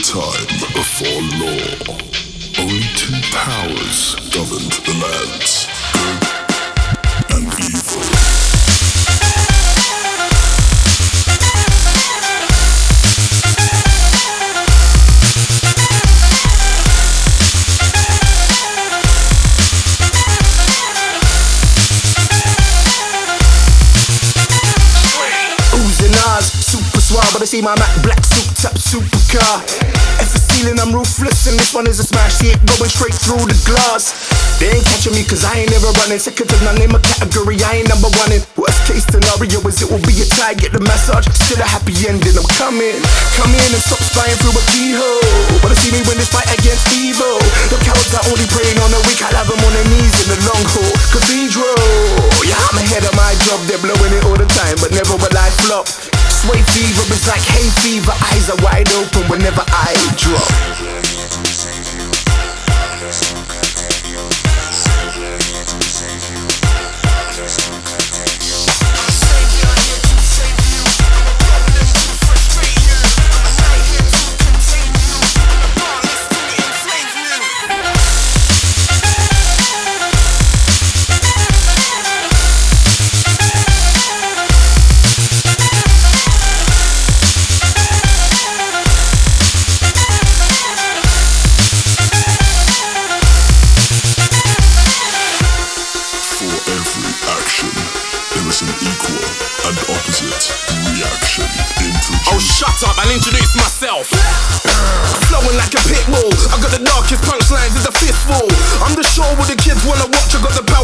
time before law, only two powers governed the lands, good and evil. Super suave, but I see my Mac black suit top supercar. F is stealing, I'm ruthless, and this one is a smash hit going straight through the glass. They ain't catching me cause I ain't never running. Second to none in my category, I ain't number one in. Worst case scenario is it will be a tie, get the massage, still a happy ending. I'm coming, come in and stop spying through a keyhole. Wanna see me win this fight against evil? The cowards are only praying on the weak, I'll have them on their knees in the long haul. Cathedral, yeah, I'm ahead of my job. They're blowing it all the time, but never will I flop. Sway fever is like hay fever, eyes are wide open whenever I drop. There is an equal and opposite reaction. Oh, shut up, I'll introduce myself. Flowing like a pit bull, I got the darkest punchlines in the fistful. I'm the show where the kids wanna watch, I got the